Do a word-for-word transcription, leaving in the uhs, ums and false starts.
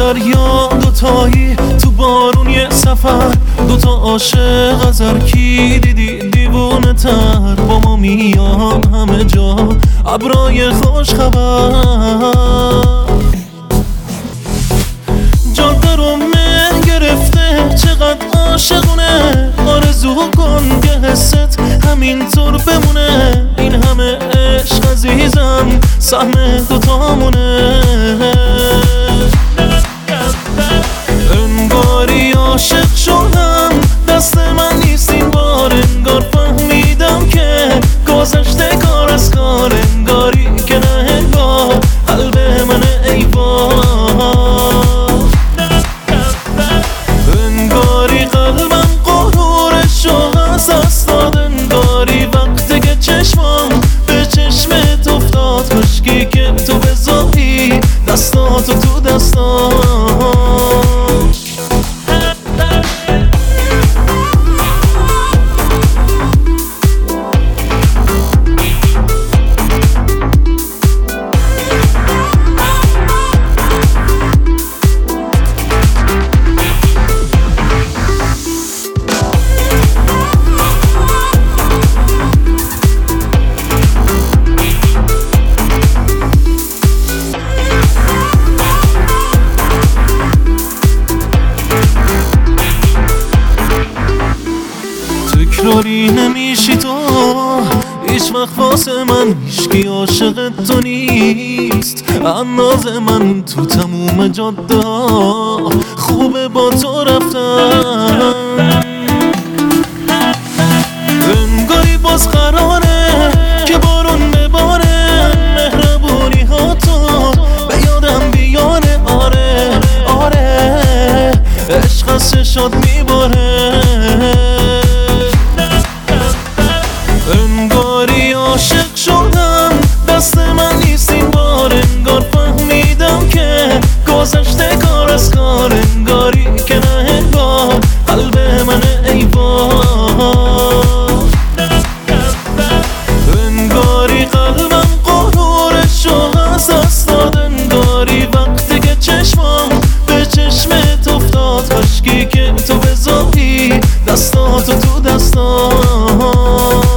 دریا دوتایی، تو بارون یه سفر، دوتا عاشق از هر کی دیدی دیوونه تر. با ما میان همه جا ابرای خوش خبر، جاده رو مه گرفته چقدر عاشقونه. آرزو کن که حست همینطور بمونه، این همه عشق عزیزم سهم دوتامونه. انگاری عاشق شدم دست من نیست این بار، انگار فهمیدم که گذشته کار از کار، انگاری که نه انگار قلب من ای بار. انگاری قلبم قرورشو از دست داد، انگاری وقتی که چشمم به چشمت افتاد، کشکی که تو بذاری دستاتو تو دستام. تکراری نمیشی تو هیچ وقت واسه من، هیچکی عاشق تو نیست انداز من. تو تموم جاده ها خوبه با تو رفتن، انگاری باز قراره که بارون بباره، مهربونی ها تو به یادم بیاره. آره آره عشق از چشات میباره، انگاری عاشق شدم دست من نیست این بار، انگار فهمیدم که گذشته کار از کار، انگاری که نه انگار قلب من ای بار. انگاری قلبم قرورشو از دست داد، انگاری وقتی که چشمم به چشمت افتاد، کاشکی که تو بذاری دستاتو تو دستام.